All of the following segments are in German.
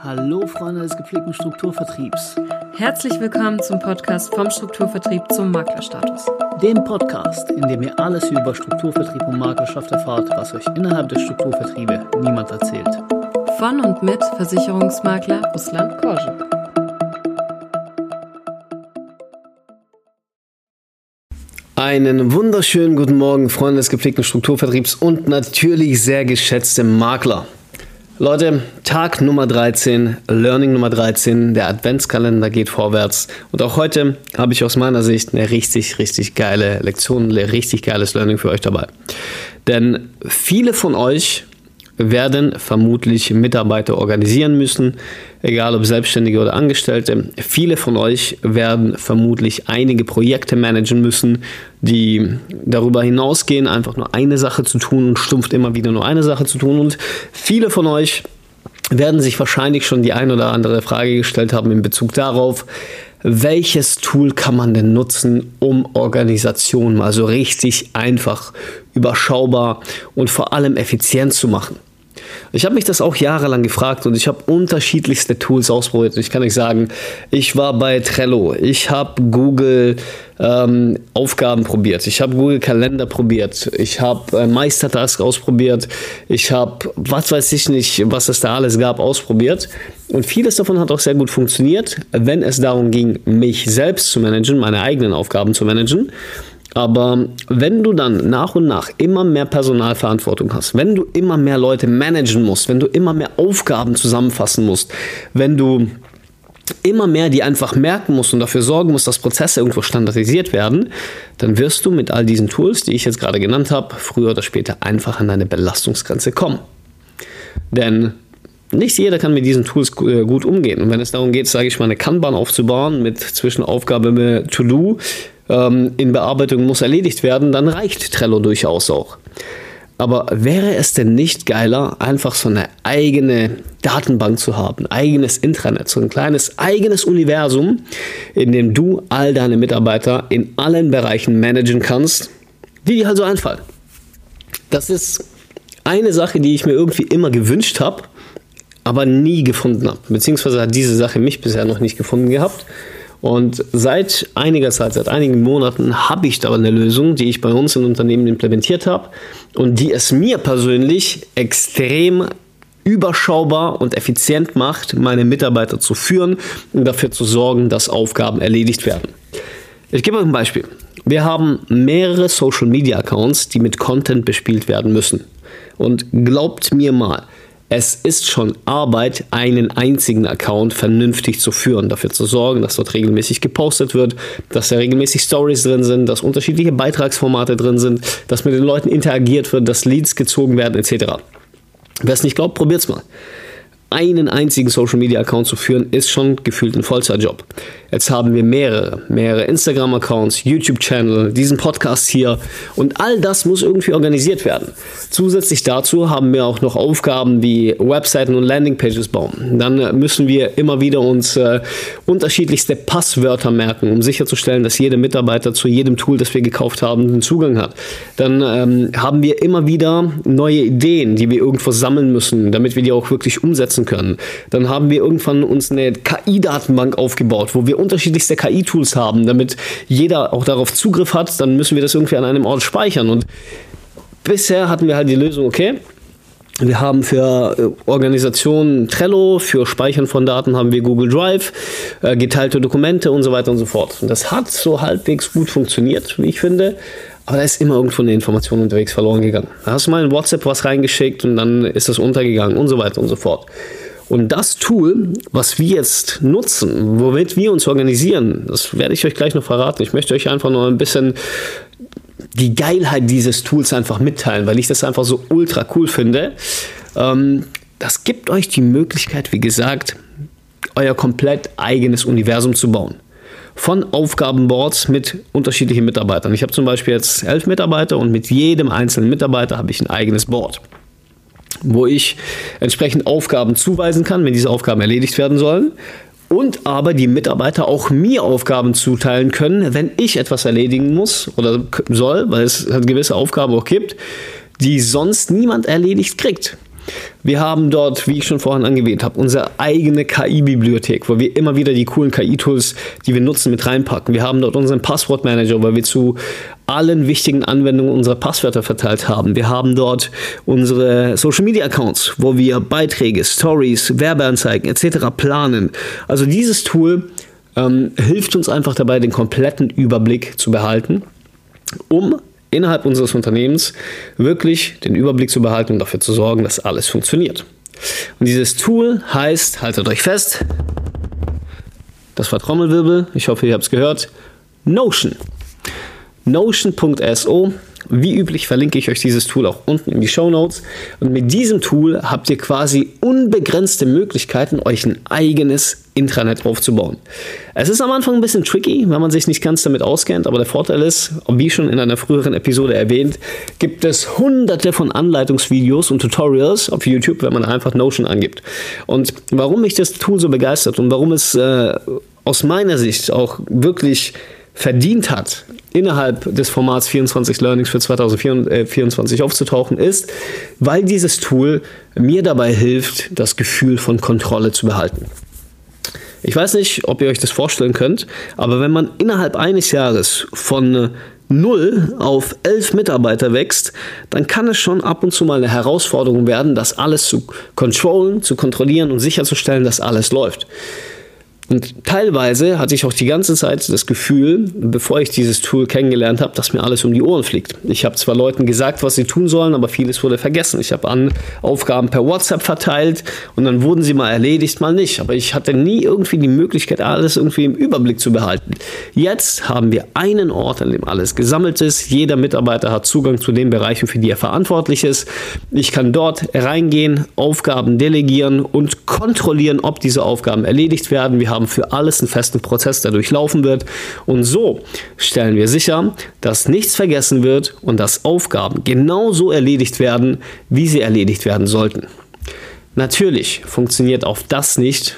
Hallo Freunde des gepflegten Strukturvertriebs. Herzlich willkommen zum Podcast vom Strukturvertrieb zum Maklerstatus. Dem Podcast, in dem ihr alles über Strukturvertrieb und Maklerschaft erfahrt, was euch innerhalb der Strukturvertriebe niemand erzählt. Von und mit Versicherungsmakler Ruslan Korschen. Einen wunderschönen guten Morgen, Freunde des gepflegten Strukturvertriebs und natürlich sehr geschätzte Makler. Leute, Tag Nummer 13, Learning Nummer 13, der Adventskalender geht vorwärts. Und auch heute habe ich aus meiner Sicht eine richtig geile Lektion, ein richtig geiles Learning für euch dabei. Denn viele von euch werden vermutlich Mitarbeiter organisieren müssen, egal ob Selbstständige oder Angestellte. Viele von euch werden vermutlich einige Projekte managen müssen, die darüber hinausgehen, einfach nur eine Sache zu tun und stumpf immer wieder nur eine Sache zu tun. Und viele von euch werden sich wahrscheinlich schon die ein oder andere Frage gestellt haben in Bezug darauf, welches Tool kann man denn nutzen, um Organisationen mal so richtig einfach, überschaubar und vor allem effizient zu machen. Ich habe mich das auch jahrelang gefragt und ich habe unterschiedlichste Tools ausprobiert. Ich kann euch sagen, ich war bei Trello, ich habe Google Aufgaben probiert, ich habe Google Kalender probiert, ich habe Meistertask ausprobiert, ich habe, was weiß ich nicht, was es da alles gab, ausprobiert. Und vieles davon hat auch sehr gut funktioniert, wenn es darum ging, mich selbst zu managen, meine eigenen Aufgaben zu managen. Aber wenn du dann nach und nach immer mehr Personalverantwortung hast, wenn du immer mehr Leute managen musst, wenn du immer mehr Aufgaben zusammenfassen musst, wenn du immer mehr die einfach merken musst und dafür sorgen musst, dass Prozesse irgendwo standardisiert werden, dann wirst du mit all diesen Tools, die ich jetzt gerade genannt habe, früher oder später einfach an deine Belastungsgrenze kommen. Denn nicht jeder kann mit diesen Tools gut umgehen. Und wenn es darum geht, sage ich mal, eine Kanban aufzubauen mit Zwischenaufgabe To-Do, in Bearbeitung muss erledigt werden, dann reicht Trello durchaus auch. Aber wäre es denn nicht geiler, einfach so eine eigene Datenbank zu haben, ein eigenes Intranet, so ein kleines eigenes Universum, in dem du all deine Mitarbeiter in allen Bereichen managen kannst, die dir halt so einfallen. Das ist eine Sache, die ich mir irgendwie immer gewünscht habe, aber nie gefunden habe. Beziehungsweise hat diese Sache mich bisher noch nicht gefunden gehabt. Und seit einiger Zeit, seit einigen Monaten habe ich da eine Lösung, die ich bei uns im Unternehmen implementiert habe und die es mir persönlich extrem überschaubar und effizient macht, meine Mitarbeiter zu führen und dafür zu sorgen, dass Aufgaben erledigt werden. Ich gebe euch ein Beispiel. Wir haben mehrere Social Media Accounts, die mit Content bespielt werden müssen. Und glaubt mir mal, es ist schon Arbeit, einen einzigen Account vernünftig zu führen, dafür zu sorgen, dass dort regelmäßig gepostet wird, dass da regelmäßig Stories drin sind, dass unterschiedliche Beitragsformate drin sind, dass mit den Leuten interagiert wird, dass Leads gezogen werden etc. Wer es nicht glaubt, probiert's mal. Einen einzigen Social Media Account zu führen, ist schon gefühlt ein Vollzeitjob. Jetzt haben wir mehrere Instagram-Accounts, YouTube-Channel, diesen Podcast hier und all das muss irgendwie organisiert werden. Zusätzlich dazu haben wir auch noch Aufgaben wie Webseiten und Landingpages bauen. Dann müssen wir immer wieder uns unterschiedlichste Passwörter merken, um sicherzustellen, dass jeder Mitarbeiter zu jedem Tool, das wir gekauft haben, einen Zugang hat. Dann haben wir immer wieder neue Ideen, die wir irgendwo sammeln müssen, damit wir die auch wirklich umsetzen können. Dann haben wir irgendwann uns eine KI-Datenbank aufgebaut, wo wir unterschiedlichste KI-Tools haben, damit jeder auch darauf Zugriff hat. Dann müssen wir das irgendwie an einem Ort speichern. Und bisher hatten wir halt die Lösung, okay, wir haben für Organisationen Trello, für Speichern von Daten haben wir Google Drive, geteilte Dokumente und so weiter und so fort. Und das hat so halbwegs gut funktioniert, wie ich finde. Aber da ist immer irgendwo eine Information unterwegs verloren gegangen. Da hast du mal in WhatsApp was reingeschickt und dann ist das untergegangen und so weiter und so fort. Und das Tool, was wir jetzt nutzen, womit wir uns organisieren, das werde ich euch gleich noch verraten. Ich möchte euch einfach noch ein bisschen die Geilheit dieses Tools einfach mitteilen, weil ich das einfach so ultra cool finde. Das gibt euch die Möglichkeit, wie gesagt, euer komplett eigenes Universum zu bauen. Von Aufgabenboards mit unterschiedlichen Mitarbeitern. Ich habe zum Beispiel jetzt 11 Mitarbeiter und mit jedem einzelnen Mitarbeiter habe ich ein eigenes Board, wo ich entsprechend Aufgaben zuweisen kann, wenn diese Aufgaben erledigt werden sollen. Und aber die Mitarbeiter auch mir Aufgaben zuteilen können, wenn ich etwas erledigen muss oder soll, weil es halt gewisse Aufgaben auch gibt, die sonst niemand erledigt kriegt. Wir haben dort, wie ich schon vorhin angewähnt habe, unsere eigene KI-Bibliothek, wo wir immer wieder die coolen KI-Tools, die wir nutzen, mit reinpacken. Wir haben dort unseren Passwortmanager, weil wir zu allen wichtigen Anwendungen unsere Passwörter verteilt haben. Wir haben dort unsere Social-Media-Accounts, wo wir Beiträge, Stories, Werbeanzeigen etc. planen. Also dieses Tool hilft uns einfach dabei, den kompletten Überblick zu behalten, um innerhalb unseres Unternehmens wirklich den Überblick zu behalten und dafür zu sorgen, dass alles funktioniert. Und dieses Tool heißt, haltet euch fest, das war Trommelwirbel, ich hoffe, ihr habt es gehört, Notion. Notion.so. Wie üblich verlinke ich euch dieses Tool auch unten in die Shownotes. Und mit diesem Tool habt ihr quasi unbegrenzte Möglichkeiten, euch ein eigenes Intranet aufzubauen. Es ist am Anfang ein bisschen tricky, wenn man sich nicht ganz damit auskennt, aber der Vorteil ist, wie schon in einer früheren Episode erwähnt, gibt es hunderte von Anleitungsvideos und Tutorials auf YouTube, wenn man einfach Notion angibt. Und warum mich das Tool so begeistert und warum es aus meiner Sicht auch wirklich verdient hat, innerhalb des Formats 24 Learnings für 2024 aufzutauchen, ist, weil dieses Tool mir dabei hilft, das Gefühl von Kontrolle zu behalten. Ich weiß nicht, ob ihr euch das vorstellen könnt, aber wenn man innerhalb eines Jahres von 0 auf 11 Mitarbeiter wächst, dann kann es schon ab und zu mal eine Herausforderung werden, das alles zu controllen, zu kontrollieren und sicherzustellen, dass alles läuft. Und teilweise hatte ich auch die ganze Zeit das Gefühl, bevor ich dieses Tool kennengelernt habe, dass mir alles um die Ohren fliegt. Ich habe zwar Leuten gesagt, was sie tun sollen, aber vieles wurde vergessen. Ich habe Aufgaben per WhatsApp verteilt und dann wurden sie mal erledigt, mal nicht. Aber ich hatte nie irgendwie die Möglichkeit, alles irgendwie im Überblick zu behalten. Jetzt haben wir einen Ort, an dem alles gesammelt ist. Jeder Mitarbeiter hat Zugang zu den Bereichen, für die er verantwortlich ist. Ich kann dort reingehen, Aufgaben delegieren und kontrollieren, ob diese Aufgaben erledigt werden. Wir haben für alles einen festen Prozess, der durchlaufen wird. Und so stellen wir sicher, dass nichts vergessen wird und dass Aufgaben genauso erledigt werden, wie sie erledigt werden sollten. Natürlich funktioniert auch das nicht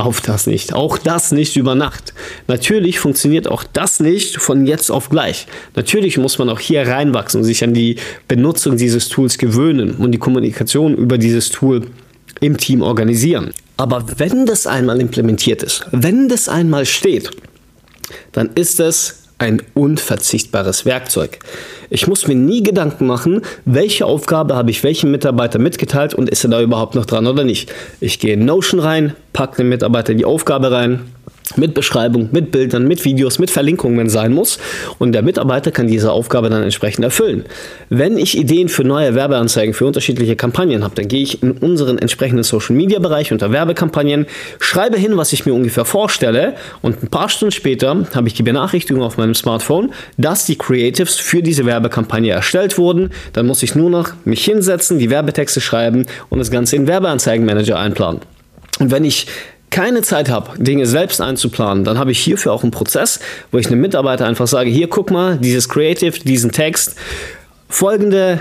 über Nacht. Natürlich funktioniert auch das nicht von jetzt auf gleich. Natürlich muss man auch hier reinwachsen und sich an die Benutzung dieses Tools gewöhnen und die Kommunikation über dieses Tool im Team organisieren. Aber wenn das einmal implementiert ist, wenn das einmal steht, dann ist es ein unverzichtbares Werkzeug. Ich muss mir nie Gedanken machen, welche Aufgabe habe ich welchem Mitarbeiter mitgeteilt und ist er da überhaupt noch dran oder nicht. Ich gehe in Notion rein, packe dem Mitarbeiter die Aufgabe rein, mit Beschreibung, mit Bildern, mit Videos, mit Verlinkungen, wenn es sein muss. Und der Mitarbeiter kann diese Aufgabe dann entsprechend erfüllen. Wenn ich Ideen für neue Werbeanzeigen für unterschiedliche Kampagnen habe, dann gehe ich in unseren entsprechenden Social-Media-Bereich unter Werbekampagnen, schreibe hin, was ich mir ungefähr vorstelle und ein paar Stunden später habe ich die Benachrichtigung auf meinem Smartphone, dass die Creatives für diese Werbekampagne erstellt wurden. Dann muss ich nur noch mich hinsetzen, die Werbetexte schreiben und das Ganze in Werbeanzeigenmanager einplanen. Und wenn ich keine Zeit habe, Dinge selbst einzuplanen, dann habe ich hierfür auch einen Prozess, wo ich einem Mitarbeiter einfach sage, hier guck mal, dieses Creative, diesen Text, folgende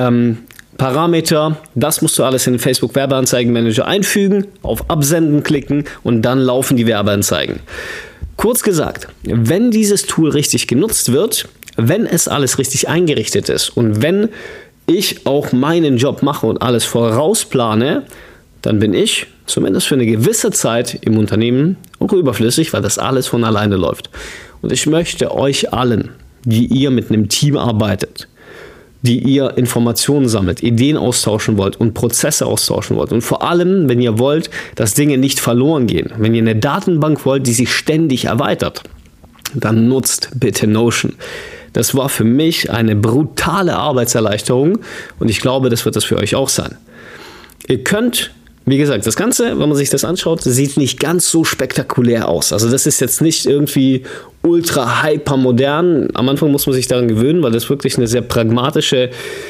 Parameter, das musst du alles in den Facebook Werbeanzeigenmanager einfügen, auf Absenden klicken und dann laufen die Werbeanzeigen. Kurz gesagt, wenn dieses Tool richtig genutzt wird, wenn es alles richtig eingerichtet ist und wenn ich auch meinen Job mache und alles vorausplane, dann bin ich zumindest für eine gewisse Zeit im Unternehmen auch überflüssig, weil das alles von alleine läuft. Und ich möchte euch allen, die ihr mit einem Team arbeitet, die ihr Informationen sammelt, Ideen austauschen wollt und Prozesse austauschen wollt und vor allem, wenn ihr wollt, dass Dinge nicht verloren gehen, wenn ihr eine Datenbank wollt, die sich ständig erweitert, dann nutzt bitte Notion. Das war für mich eine brutale Arbeitserleichterung und ich glaube, das wird das für euch auch sein. Ihr könnt, wie gesagt, das Ganze, wenn man sich das anschaut, sieht nicht ganz so spektakulär aus. Also das ist jetzt nicht irgendwie ultra hyper modern. Am Anfang muss man sich daran gewöhnen, weil das wirklich eine sehr pragmatische,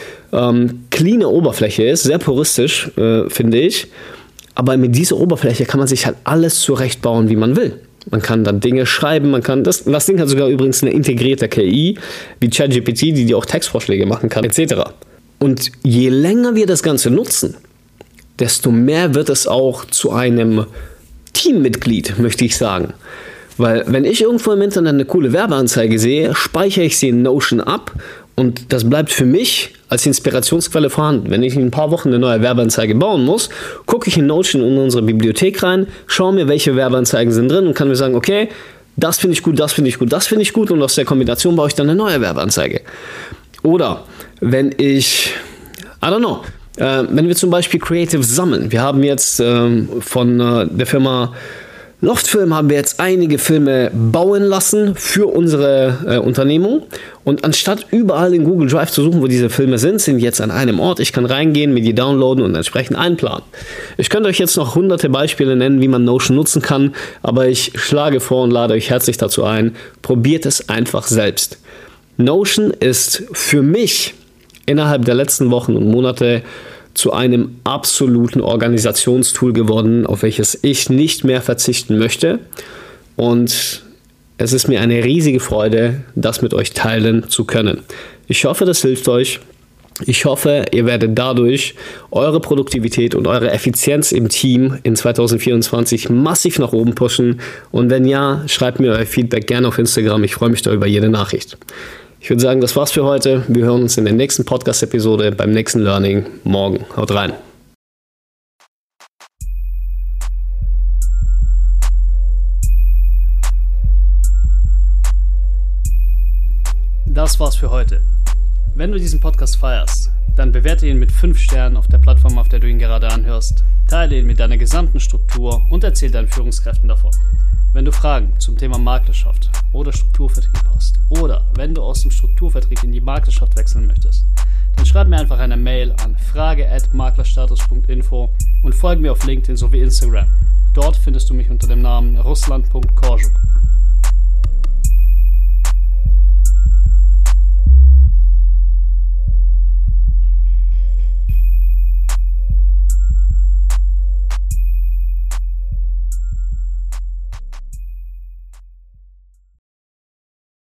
cleane Oberfläche ist, sehr puristisch, finde ich. Aber mit dieser Oberfläche kann man sich halt alles zurechtbauen, wie man will. Man kann dann Dinge schreiben, das Ding hat sogar übrigens eine integrierte KI, wie ChatGPT, die dir auch Textvorschläge machen kann, etc. Und je länger wir das Ganze nutzen, desto mehr wird es auch zu einem Teammitglied, möchte ich sagen. Weil wenn ich irgendwo im Internet eine coole Werbeanzeige sehe, speichere ich sie in Notion ab und das bleibt für mich als Inspirationsquelle vorhanden. Wenn ich in ein paar Wochen eine neue Werbeanzeige bauen muss, gucke ich in Notion in unsere Bibliothek rein, schaue mir, welche Werbeanzeigen sind drin und kann mir sagen, okay, das finde ich gut, das finde ich gut, das finde ich gut und aus der Kombination baue ich dann eine neue Werbeanzeige. Oder wenn wenn wir zum Beispiel Creative sammeln. Wir haben jetzt von der Firma Loftfilm haben wir jetzt einige Filme bauen lassen für unsere Unternehmung und anstatt überall in Google Drive zu suchen, wo diese Filme sind die jetzt an einem Ort. Ich kann reingehen, mir die downloaden und entsprechend einplanen. Ich könnte euch jetzt noch hunderte Beispiele nennen, wie man Notion nutzen kann, aber ich schlage vor und lade euch herzlich dazu ein, probiert es einfach selbst. Notion ist für mich innerhalb der letzten Wochen und Monate zu einem absoluten Organisationstool geworden, auf welches ich nicht mehr verzichten möchte. Und es ist mir eine riesige Freude, das mit euch teilen zu können. Ich hoffe, das hilft euch. Ich hoffe, ihr werdet dadurch eure Produktivität und eure Effizienz im Team in 2024 massiv nach oben pushen. Und wenn ja, schreibt mir euer Feedback gerne auf Instagram. Ich freue mich da über jede Nachricht. Ich würde sagen, das war's für heute. Wir hören uns in der nächsten Podcast-Episode beim nächsten Learning morgen. Haut rein. Das war's für heute. Wenn du diesen Podcast feierst, dann bewerte ihn mit 5 Sternen auf der Plattform, auf der du ihn gerade anhörst. Teile ihn mit deiner gesamten Struktur und erzähl deinen Führungskräften davon. Wenn du Fragen zum Thema Maklerschaft oder Strukturvertrieb hast oder wenn du aus dem Strukturvertrieb in die Maklerschaft wechseln möchtest, dann schreib mir einfach eine Mail an frage@maklerstatus.info und folge mir auf LinkedIn sowie Instagram. Dort findest du mich unter dem Namen Ruslan.Korjuk.